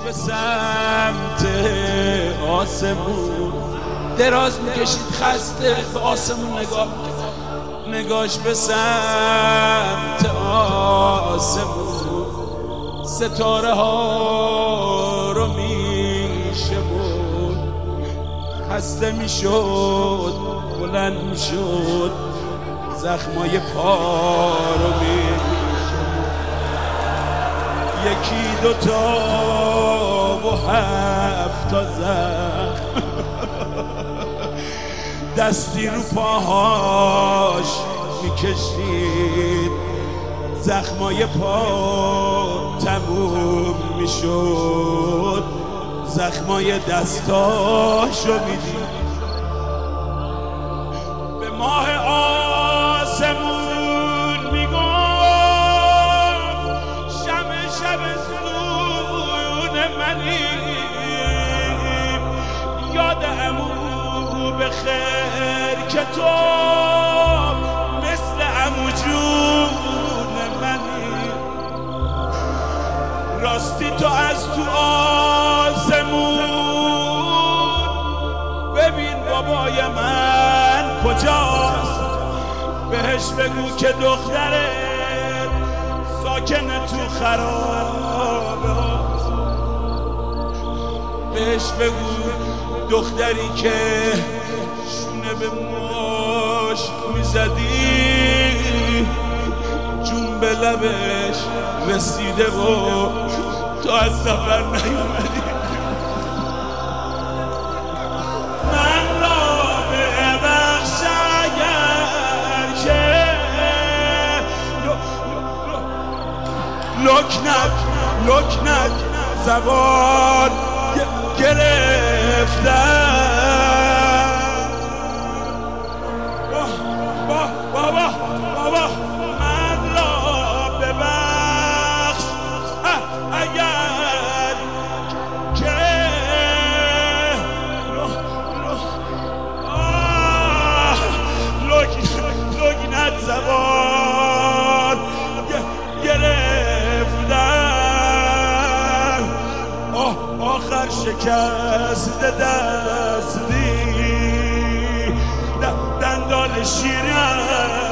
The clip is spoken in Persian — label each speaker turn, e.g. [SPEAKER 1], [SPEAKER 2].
[SPEAKER 1] به سمت آسمون، دراز میکشید خسته به آسمون نگاه میکرد، نگاش به سمت آسمون، ستاره ها رو میشمرد، خسته میشد بلند میشد، زخمای پا رو میشمرد، یکی دوتا و 7 تا زخم دستی رو پاهاش میکشید، زخمای پا تموم میشد، زخمای دستاشو میدید، به ماه آسمون میگفت شب زون منی، یاد عمو بخیر که تو مثل عمو جون منی، راستی تو از تو آسمون ببین بابای من کجاست، بهش بگو که دخترت ساکنه تو خرابه هاست، بهش بگو دختری که شونه به ماش میزدی جون به لبش رسیده و تو از سفر نیومدی، من را ببخش اگر که لکنک زبان گرفتم، بابا من را ببخش اگر که لکنت زبان گرفتم، آخر شکست دستی دندان شیرم